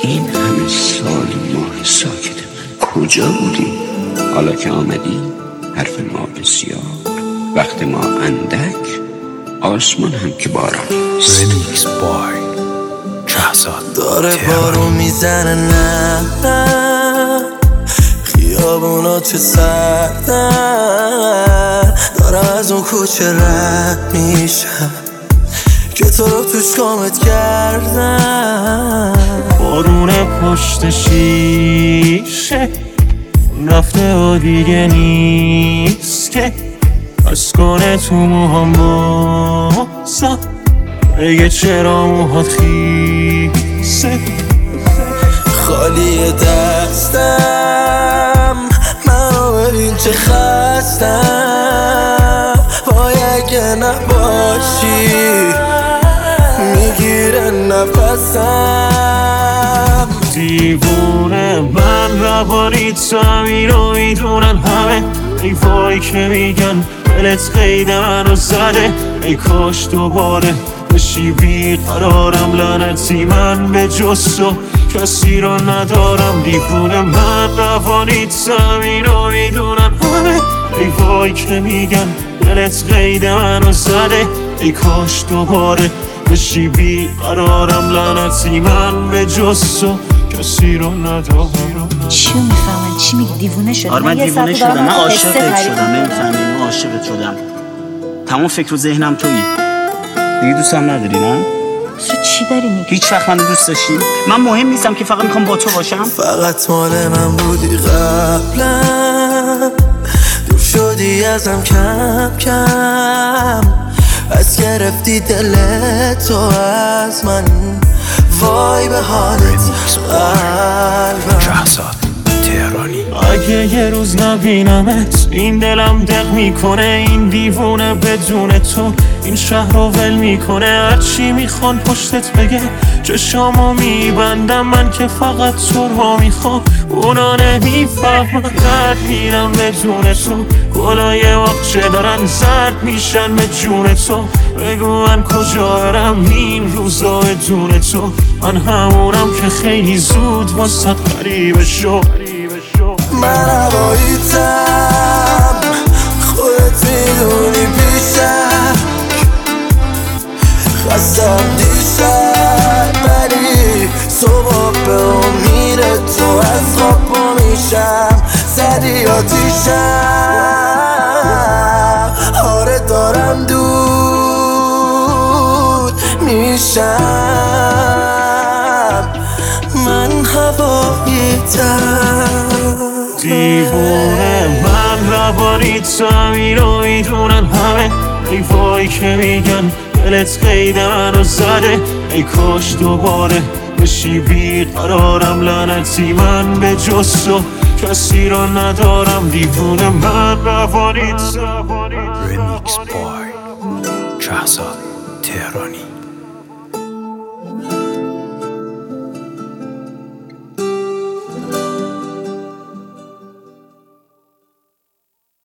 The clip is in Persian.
این همه سال ماه ساکته کجا بودی؟ حالا که آمدی حرف ما بسیار، وقت ما اندک، آسمان هم که باران است. رمیکس بای شهزاد داره بارون میزنه، نه خیابونا چه سردن، دارم از اون کوچه رد میشم که تو رو توش کامت کردم. بارون پشت شیشه رفته و دیگه نیست که بس کنه تو موهام بازم بگه چرا موهات خیسه. خالی دستم منو ببین چه خستم، وای اگه نباشی میگیره نفسم. دیوونه من روانی تو اینو میدونن همه، ای وای که میگن دلت قید منو زده، ای کاش دوباره بشی بیقرارم. لعنتی من به جز تو کسی رو ندارم. دیوونه من روانی تو اینو میدونن همه، ای وای که میگن دلت قید منو زده، ای کاش دوباره بشی بیقرارم. لعنتی من به جز تو کسی رو ندارم. چی میفهمن؟ چی میگی؟ دیوونه شدم؟ آره من دیوونه شدم، من عاشقت شدم، نمیفهمی؟ من عاشقت شدم، تمام فکر و ذهنم تویی. دیگه دوستم نداری نه؟ تو چی داری میگی؟ هیچ وقت منو دوست داشتی؟ من مهم نیستم که، فقط میخوام با تو باشم. فقط مال من بودی قبلا، دور شدی ازم کم کم، از گرفتی دلتو از من، وای به حالت قلبم. شهزاد تهرانی. اگه یه روز نبینمت این دلم دق میکنه، این دیوونه بدون تو این شهر رو ول میکنه. هرچی میخوان پشتت بگه چشامو میبندم، من که فقط تو رو میخوام. اونا نمیفهمن درد میرم بدون تو، گلای وقچه دارن زرد میشن به جون تو. بگو من کجا برم این روزا بدون تو، من همونم که خیلی زود واسه غریبه شو. من هواییتم خودت میدونی پیشم، خستم دیشب ولی صبح به امید تو از خواب پا میشم. زدی آتیشم، آره دارم دود میشم، من هواییتم. دیوونه من روانی تو اینو میدونن همه، ای وای که میگن دلت قید منو زده، ای کاش دوباره بشی بیقرارم. لعنتی من به جز تو کسی رو ندارم. دیوونه من روانی تو. رمیکس بای شهزاد تهرانی.